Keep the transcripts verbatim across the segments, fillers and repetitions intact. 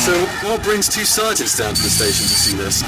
So, what brings two scientists down to the station to see this?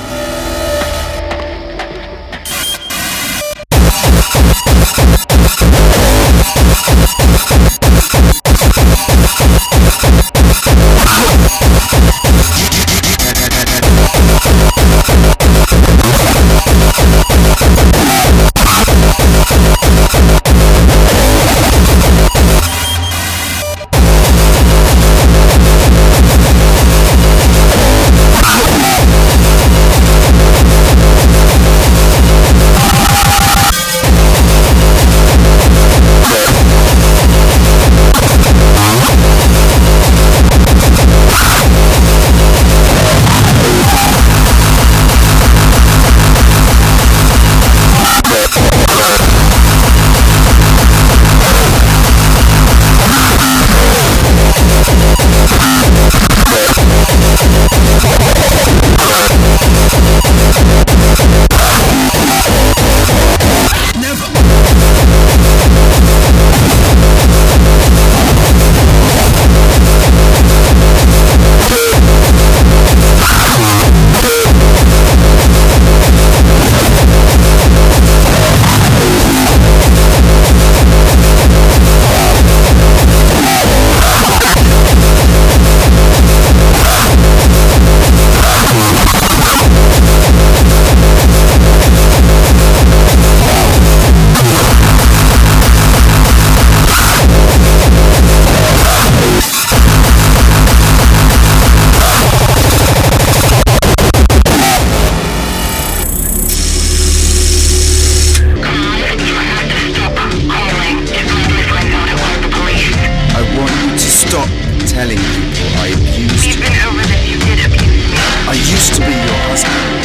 Telling people I abused you. We've been over this, you did abuse me. I used to be your husband.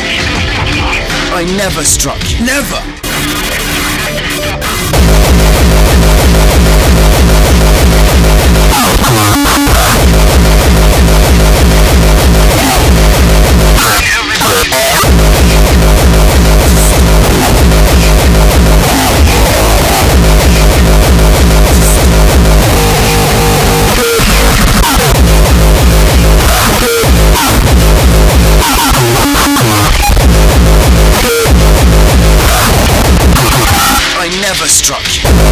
I never struck you. Never! I never struck you.